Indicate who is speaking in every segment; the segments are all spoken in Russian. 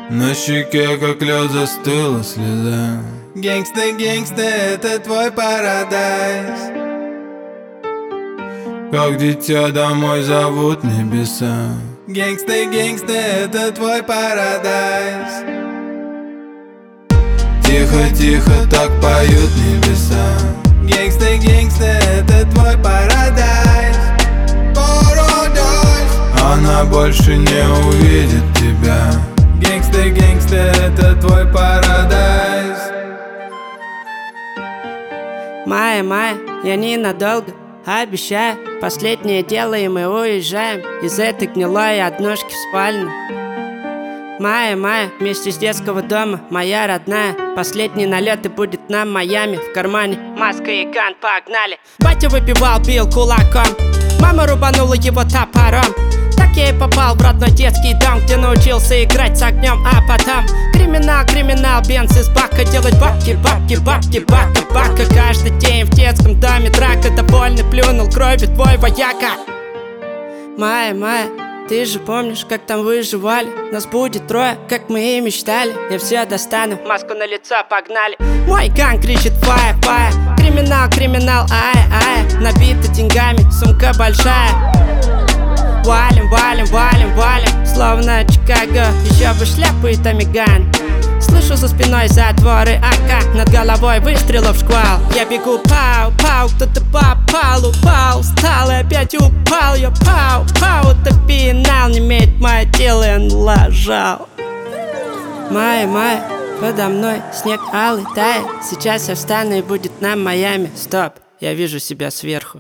Speaker 1: На щеке, как лед, застыла слеза.
Speaker 2: Гэнгста, гэнгста, это твой парадайз.
Speaker 1: Как дитя домой зовут небеса.
Speaker 2: Гэнгста, гэнгста, это твой парадайз.
Speaker 1: Тихо, тихо, так поют небеса.
Speaker 2: Гэнгста, гэнгста, это твой парадайз. Парадайз.
Speaker 1: Она больше не увидит тебя.
Speaker 2: Гэнгста, гэнгста, это твой парадайз.
Speaker 3: Майя, Майя, я ненадолго, обещаю. Последнее дело, и мы уезжаем из этой гнилой однушки в спальню. Майя, Майя, вместе с детского дома, моя родная. Последний налет и будет нам Майами. В кармане маска и ган, погнали. Батя выпивал, бил кулаком, мама рубанула его топором. Так я и попал в родной детский дом, где научился играть с огнем, а потом криминал, криминал, бенз из бака, делать бабки, бабки, бабки, бака, бака. Каждый день в детском доме драка, довольный плюнул кровью твой вояка. Майя, Майя, ты же помнишь, как там выживали? Нас будет трое, как мы и мечтали. Я все достану, маску на лицо, погнали. Мой ганг кричит фая, фая. Криминал, криминал, ай, ай. Набита деньгами, сумка большая. Валим, валим, валим, валим, словно Чикаго, еще бы шляпы и томиган. Слышу за спиной затворы АК, над головой выстрелов шквал. Я бегу, пау, пау, кто-то попал, упал, встал и опять упал. Я пау, пау, это финал, не имеет мое тело, я налажал. Майя, Майя, подо мной снег алый тает. Сейчас я встану и будет нам Майами. Стоп, я вижу себя сверху.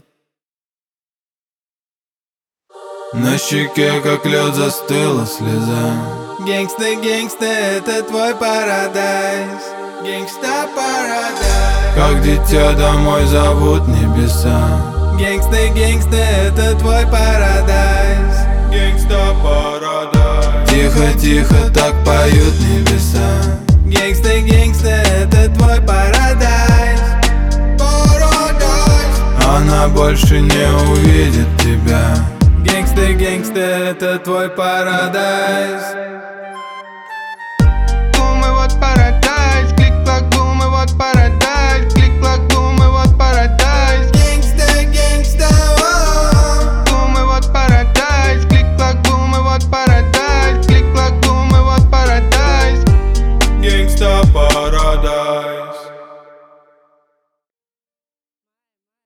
Speaker 1: На щеке, как лед, застыла слеза.
Speaker 2: Гэнгста, гэнгста, это твой парадайз. Гэнгста, парадайз.
Speaker 1: Как дитя домой зовут небеса.
Speaker 2: Гэнгста, гэнгста, это твой парадайз.
Speaker 1: Гэнгста парадайз. Тихо, тихо, так поют небеса.
Speaker 2: Гэнгста, гэнгста, это твой парадайз. Парадайз.
Speaker 1: Она больше не увидит тебя.
Speaker 2: Гэнгста, гэнгста, это твой парадайз.